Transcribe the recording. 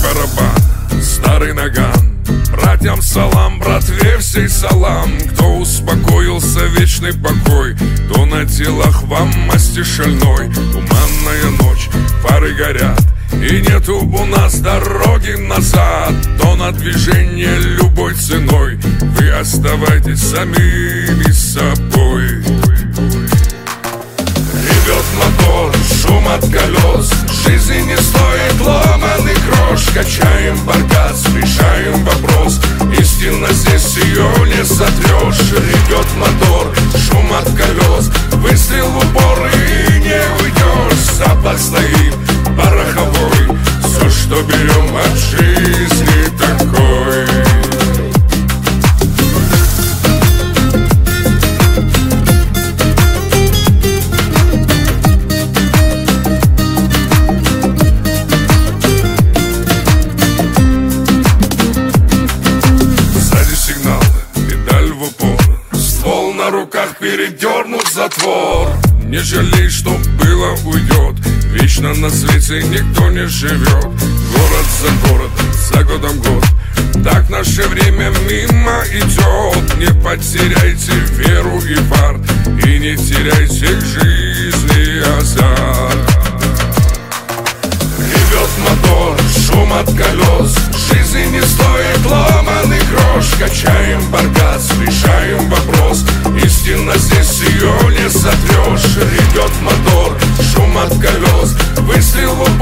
барабан, старый наган. Братьям салам, братве всей салам. Кто успокоился, вечный покой. То на телах вам масти шальной. Туманная ночь, фары горят, и нету у нас дороги назад. То на движение любой ценой. Вы оставайтесь самими собой. Ревет мотор, шум от колес. Жизни не стоит ломаный грош. Качаем баркас, решаем вопрос. Истинно здесь ее не сотрешь. Ревет мотор, шум от колес. Выстрел в упор и не уйдешь. Запах стоит пороховой. Все, что берем от жизни такой. На руках передернут затвор. Не жалей, что было, уйдет. Вечно на свете никто не живет. Город за городом, за годом год. Так наше время мимо идет. Не потеряйте веру и фарт. И не теряйте к жизни азарт. Ревет мотор, шум от колес. Жизни не стоит ломаный грош. Качаем баркас, решаем вопрос. Истинно здесь ее не сотрешь. Ревет мотор, шум от колес. Выстрел в